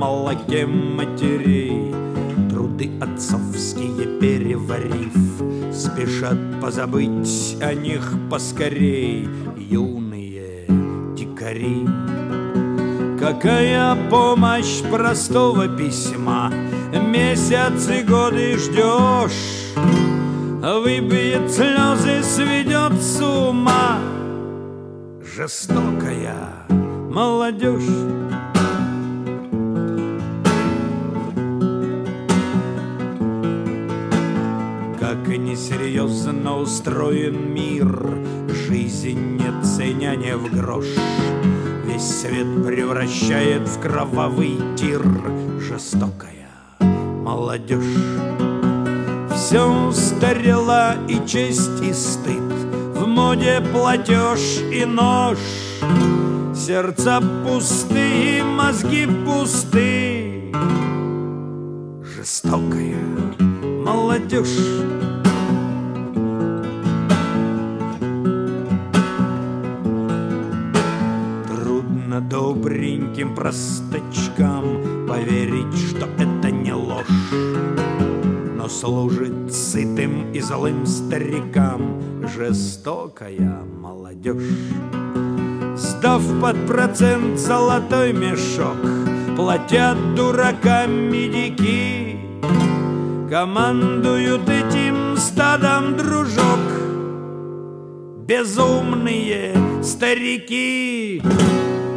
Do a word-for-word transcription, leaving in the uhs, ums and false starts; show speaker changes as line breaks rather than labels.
молоке матерей, труды отцовские переварив, спешат позабыть о них поскорей юные дикари. Какая помощь простого письма, месяцы, годы ждешь, выбьет слезы, сведет с ума жестокая молодежь. Как несерьезно устроен мир, жизнь не ценя не в грош, весь свет превращает в кровавый тир жестокая молодежь. Все устарела и честь, и стыд, в моде платеж и нож. Сердца пустые, мозги пусты, жестокая молодежь. Трудно добреньким простачкам поверить, что это не ложь, но служит сытым и злым старикам жестокая молодежь. Сдав под процент золотой мешок, платят дуракам медики, командуют этим стадом, дружок, безумные старики.